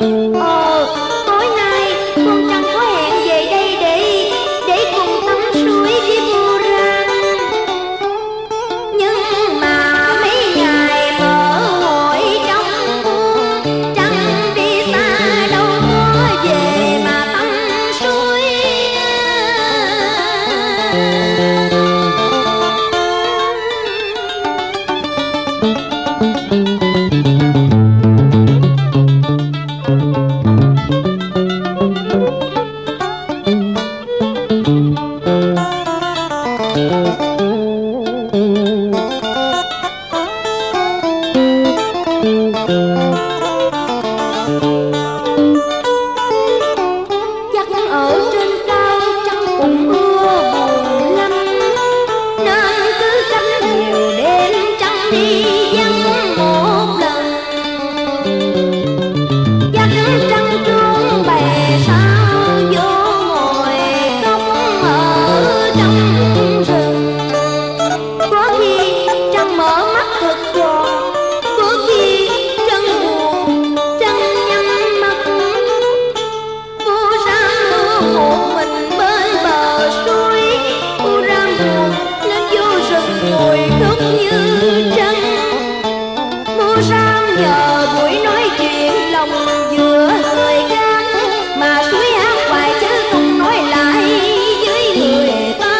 Tối nay con trăng có hẹn về đây để cùng tắm suối với cô Ram. Nhưng mà mấy ngày mở hội trong cung, trăng đi xa đâu có về mà tắm suối. Chắc ở trên cao trăng cũng ưa buồn lắm, nên cứ canh nhiều đêm trăng đi vắng một lần. Chắc trăng trốn bè sao vô ngồi cốc ở trong rừng. Có khi trăng mở mắt thật tròn, có khi trăng buồn trăng nhắm mắt. Cô Ram mưa một mình bên bờ suối, cô Ram buồn nên vô rừng ngồi khóc như trăng. Cô Ram nhờ buổi nói chuyện lòng vừa cười gan, mà suối hát hoài chứ không nói lại với người ta.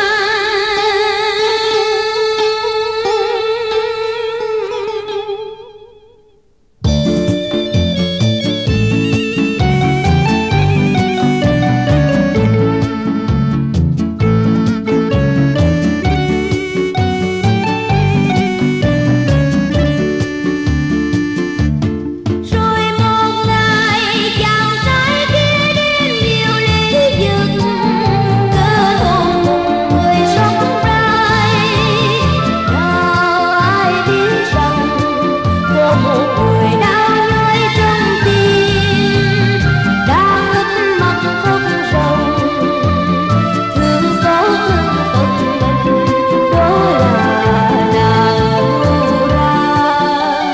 Rồi một ngày chàng trai kia đem nhiều lý dực, cơ hôn cùng người sống trai. Nào ai biết rằng có một người đang nơi trong tim, đang ướt mắt khóc ròng, thương xót thương phận mình, đó là nàng Cô Ram.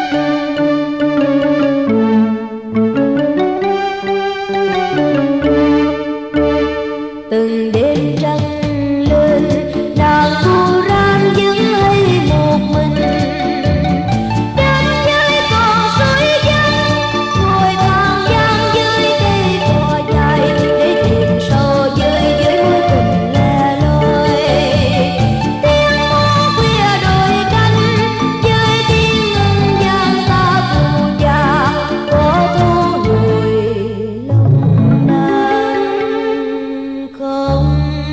Từng đêm trăng lên, nàng Cô Ram vẫn hay một mình, đến với cò suối vắng, ngồi than vang với cây cò dài, để tìm sầu với mối tình lẻ loi. Tiếng mõ khuya đồi canh với tiếng ngân vang xa phù già, có thu nổi lòng nàng không.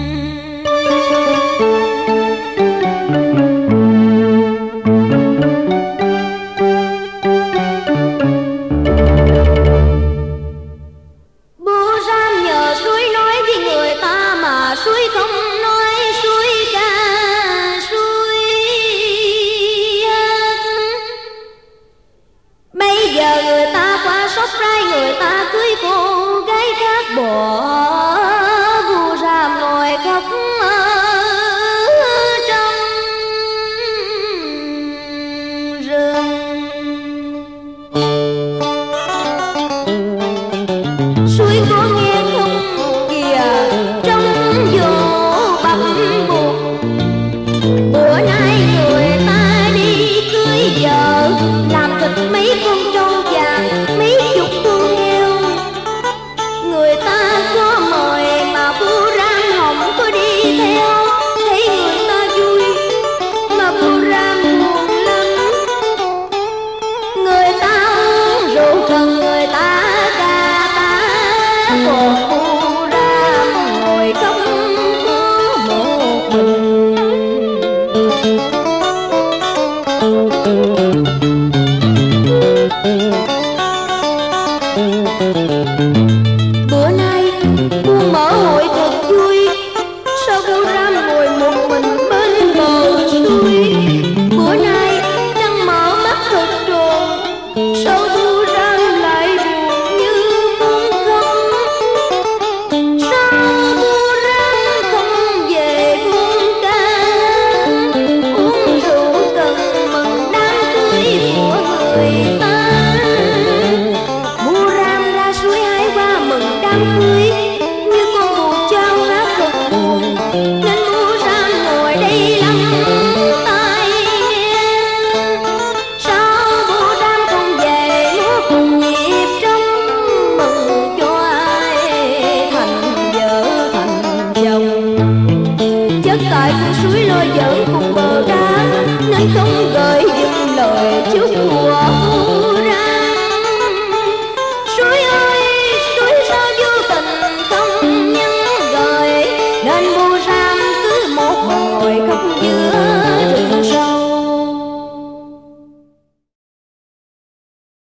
Bố Ram nhờ suối nói với người ta mà suối không nói, suối ca suối hát. Bây giờ người ta qua sóc trai, người ta cưới cô gái khác bỏ. Cô Ram ngồi khóc ở trong rừng. Suối có nghe không kìa, trong vô bập buộc. Bữa nay người ta đi cưới vợ, làm thịt mấy con trâu vàng, mấy chục con heo. đất tại con suối lôi dẫn cùng bờ đá, nên không gợi dựng lời chúc mùa